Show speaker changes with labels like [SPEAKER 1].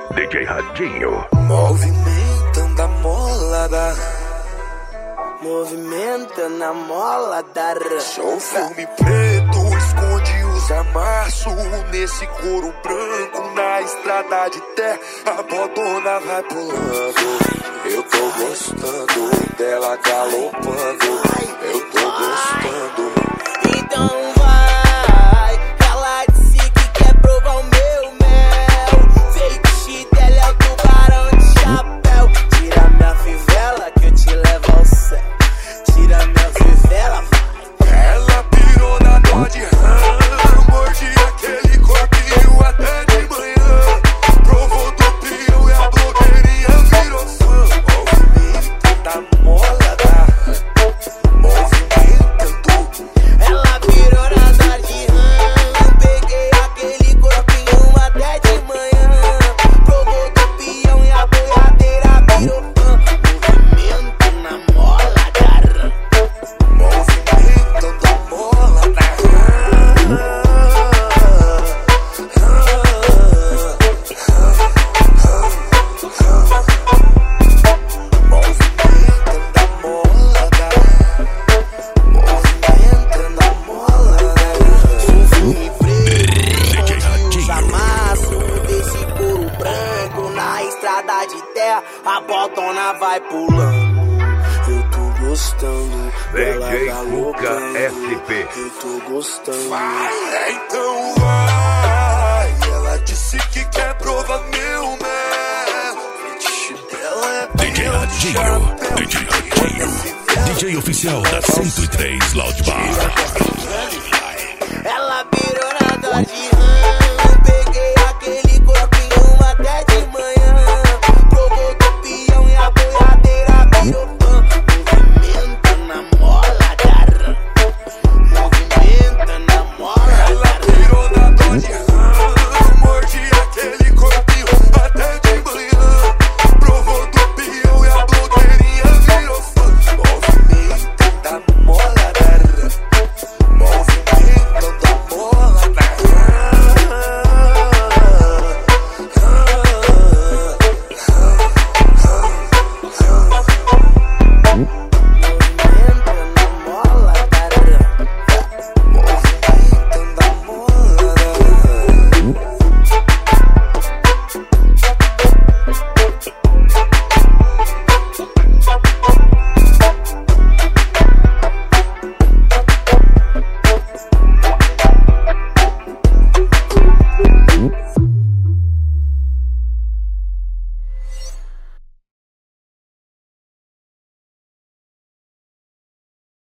[SPEAKER 1] DJ Radinho.
[SPEAKER 2] Movimentando a molada, movimentando a molada. Sou filme preto, esconde os amassos nesse couro branco na estrada de terra. A bodona vai pulando. Eu tô gostando dela galopando. Eu tô gostando.
[SPEAKER 3] Então vai, ela disse que quer provar o meu mel. Fake dela é o tubarão de chapéu. Tira minha fivela que eu te levo ao céu. Tira minha fivela, vai.
[SPEAKER 2] Ela pirou na dó de rã, mordi aquele corpinho até de manhã. Provou do pio e a blogueirinha virou fã. Movimento da molada, movimentando.
[SPEAKER 3] Ela virou na dó de rã. Peguei aquele corpinho até de manhã. Provou do pião e a boiadeira virou fã. Movimento na mola da rã.
[SPEAKER 2] Movimentando a molada.
[SPEAKER 3] De terra, a botona vai pulando. Eu tô gostando dela
[SPEAKER 1] DJ Cuca
[SPEAKER 3] galopando.
[SPEAKER 1] SP.
[SPEAKER 3] Eu tô gostando.
[SPEAKER 2] Vai, então vai. Ela disse que quer provar meu mel. Ela é
[SPEAKER 1] DJ Radinho. DJ Radinho. DJ oficial da 103 Loud Bar.